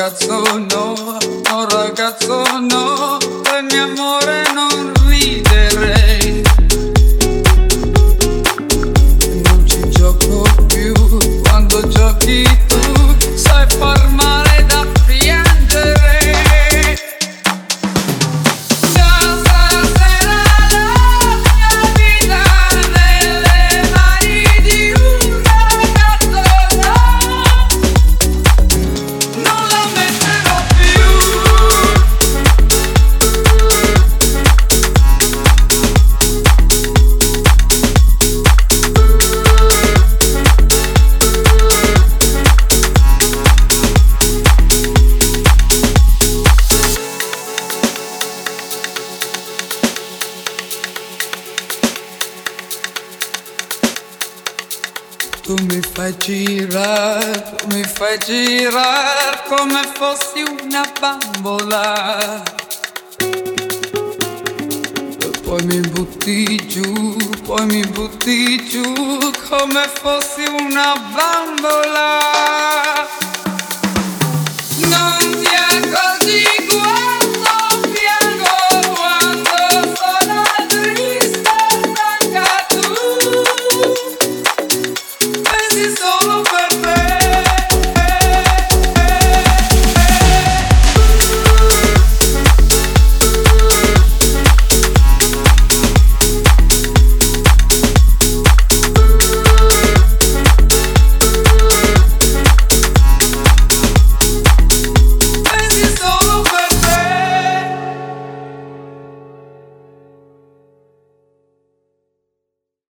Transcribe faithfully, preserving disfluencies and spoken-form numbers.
ragazzo no, no ragazzo no, del mio amore non riderei. Non ci gioco più, quando giochi tu sai far male da piangere. Tu mi fai girare, tu mi fai girare come fossi una bambola. E poi mi butti giù, poi mi butti giù come fossi una bambola. Non sia così.